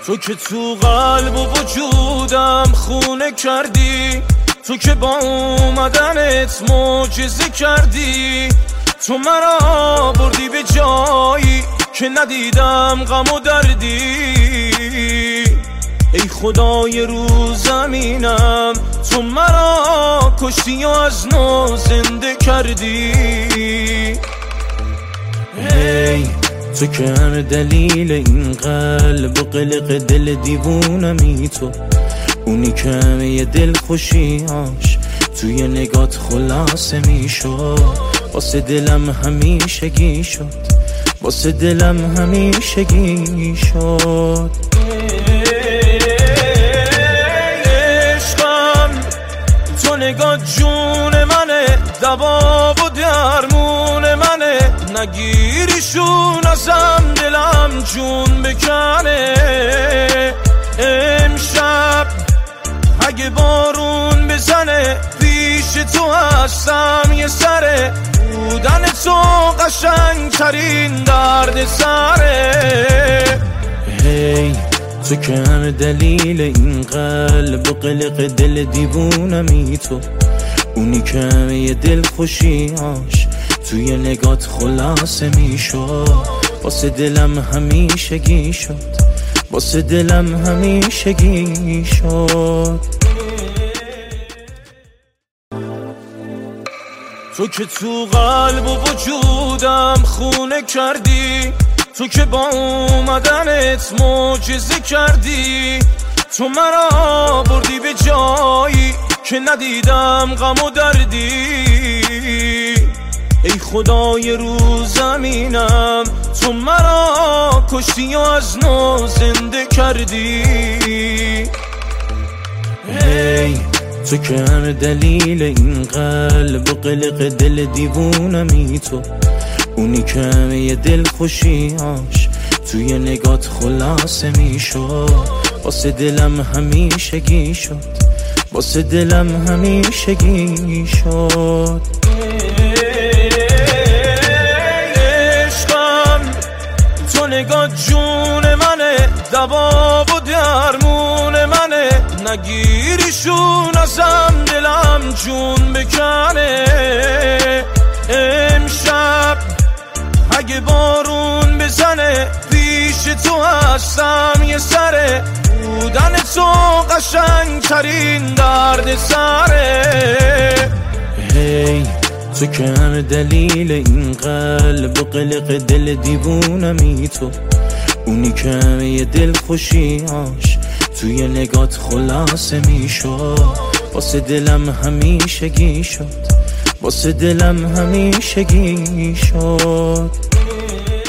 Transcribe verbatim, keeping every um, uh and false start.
تو که تو قلب و وجودم خونه کردی، تو که با اومدنت معجزه کردی، تو مرا بردی به جایی که ندیدم غم و دردی. ای خدای رو زمینم، تو مرا کشتی و از نو زنده کردی. هی تو که هر دلیل این قلب و قلق دل دیوونمی، تو اونی که همه دل خوشیاش توی نگات خلاصه میشد. واسه دلم همیشگی شد، واسه دلم همیشگی شد. عشقم تو نگات جون منه، دوا و درمون منه، نگیریشون ازم دلم جون بکنه. امشب اگه بارون بزنه پیش تو هستم یه سره، بودن تو قشنگ ترین درد سره. هی تو که هر دلیل این قلب و قلق دل دیوونمی، تو اونی که همه دل خوشیاش توی نگات خلاصه میشد. واسه دلم همیشگی شد، واسه دلم همیشگی شد. تو که تو قلب و وجودم خونه کردی، تو که با اومدنت معجزه کردی، تو مرا بردی به جایی که ندیدم غم و دردی. ای خدای رو زمینم، تو مرا کشتی و از نو زنده کردی. هی تو که هر دلیل این قلب و قلق دل دیوونمی، تو اونی که همه دل خوشیاش توی نگات خلاصه میشد. واسه دلم همیشگی شد، واسه دلم همیشگی شد. عشقم تو نگات جون منه، دوا و درمون منه، نگیریشون ازم دلم جون بکنه. امشب اگه بارون بزنه پیش تو هستم یه سره، بودن تو قشنگ ترین درد سره. هی تو که هر دلیل این قلب و قلق دل دیوونمی، تو اونی که همه دل خوشیاش توی نگات خلاصه میشد. واسه دلم همیشگی شد، واسه دلم همیشگی شد.